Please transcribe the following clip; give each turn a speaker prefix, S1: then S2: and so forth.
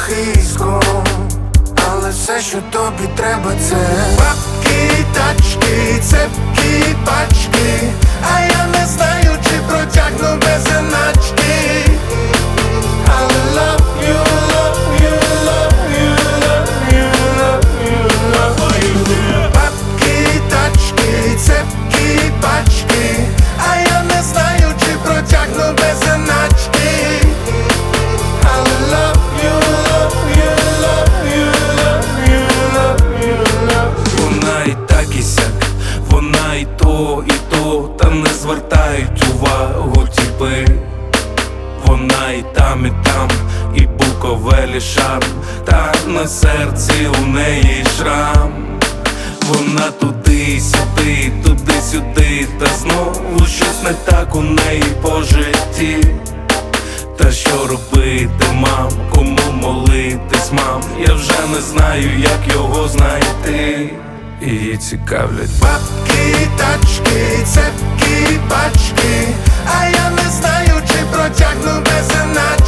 S1: хиськом, але все, що тобі треба, це бабки, тачки, цепкі пачки, а я не знаю, чи протягну без заначки. Але love you, love you, love you, love you, love you, love you. Бабки, тачки, цепкі пачки, а я не знаю, чи протягну без заначки. Але love you, love you, love you, love you, love you, love you.
S2: Вона і так і сяк, вона і то, та не звертають увагу тіпи. Вона і там, і Буковелі шарм, та на серці у неї шрам. Вона туди-сюди, туди-сюди, та знову щось не так у неї по житті. Та що робити, мам, кому молитись, мам? Я вже не знаю, як його знайти. Її цікавлять
S1: бабки, тачки, цепкі пачки, а я не знаю, чи протягну без заначки.